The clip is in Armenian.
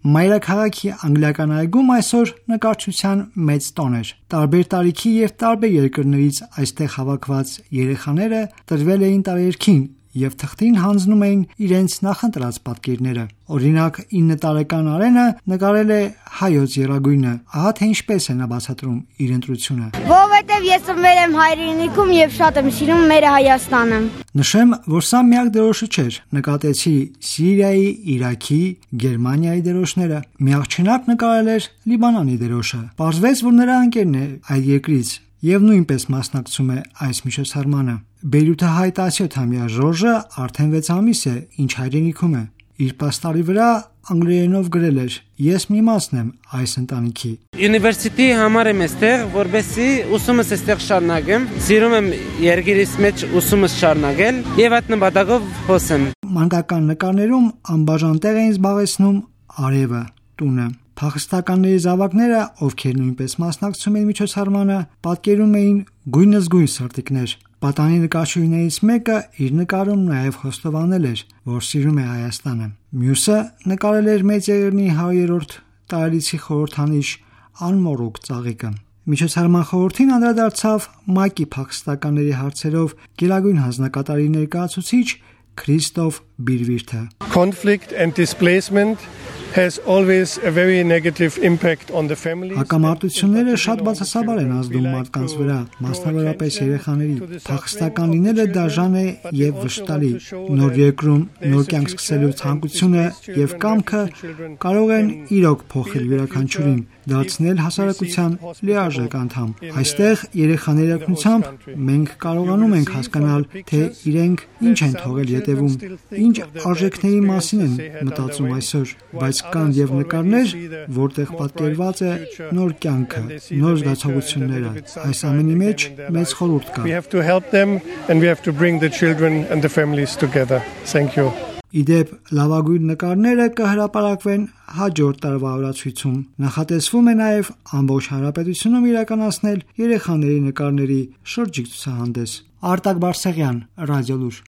Մայրաքաղաքի անգլիական այգում այսօր նկարչության մեծ տոն էր։ Տարբեր տարիքի եւ տարբեր երկրներից այստեղ հավաքված երեխաները տրվել էին տարերքին եւ թղթին հանձնում էին իրենց նախընտրած պատկերները։ Օրինակ 9 տարեկան Արենը նկարել է հայոց եռագույնը։ Ահա թե ինչպես է նա բացատրում իր ընտրությունը։ Որովհետև ես ծնվել եմ հայրենիքում եւ շատ եմ սիրում մեր Հայաստանը։ Նշեմ, որ սա միակ դրոշը չէր։ Նկատեցի Սիրիայի, Իրաքի, Գերմանիայի դրոշները։ Մի աղջնակ նկարել էր Լիբանանի դրոշը։ Պարզվեց, որ նրա ընկերն է այդ երկրից եւ նույնպես մասնակցում է այս միջոցառմանը։ Բեյրութահայ 17-ամյա Ժորժը արդեն 6 ամիս է, ինչ հայրենիքում է։ Իր պաստառի վրա անգլերենով գրել էր. «Ես մի մասն եմ այս ընտանիքի»։ Ունիվերսիտետի համար եմ այստեղ, որովհետեւ ուսումս այստեղ շարունակեմ։ Սիրում եմ երկիրիս մեջ ուսումս շարունակել եւ այդ նպատակով խոսեմ։ Մանկական նկարներում անբաժան տեղ էին զբաղեցնում արևը, տունը։ Փախստականների զավակները, ովքեր նույնպես մասնակցում էին միջոցառմանը, պատկերում էին գույնզգույն սրտիկներ։ Պատանի նկարչուհիներից մեկը իր նկարում նաև խոստովանել էր, որ սիրում է Հայաստանը։ Մյուսը նկարել էր Մեծ Եղեռնի 100-րդ տարելիցի խորհրդանիշ անմոռուկ ծաղիկը։ Միջոցառման խորհրդին անդրադարձավ ՄԱԿ-ի փախստականների հարցերով գերագույն հանձնակատարի ներկայացուցիչ Քրիստոֆ Բիրվիրթը։ Conflict and displacement has always a very negative impact on the family. Հակամարտությունները շատ բացասաբար են ազդում մարդկանց վրա, մասնավորապես երեխաների։ Փախստական լինելը դաժան է եւ վշտալի։ Նոր երկրում նոր կյանք սկսելու ցանկությունը եւ կամքը կարող են իրոք փոխել յուրաքանչյուրին, դարձնել հասարակության լիարժեք անդամ։ Այստեղ երեխաների օգնությամբ մենք կարողանում ենք հասկանալ, թե իրենք ինչ են թողել յետևում, ինչ արժեքների մասին են մտածում այսօր, բայց կան եւ նկարներ, որտեղ պատկերված է նոր կյանքը, նոր զգացողությունները։ Այս ամենի մեջ մեծ խորհուրդ կա։ We have to help them and we have to bring the children and the families together. Thank you. Իդեպ լավագույն նկարները կհրապարակվեն հաջորդ տարվա օրացույցում։ Նախատեսվում է նաև ամբողջ հանրապետությունում իրականացնել երեխաների նկարների շրջիկ ցուցահանդես։ Արտակ Բարսեղյան, Ռադիոլուր։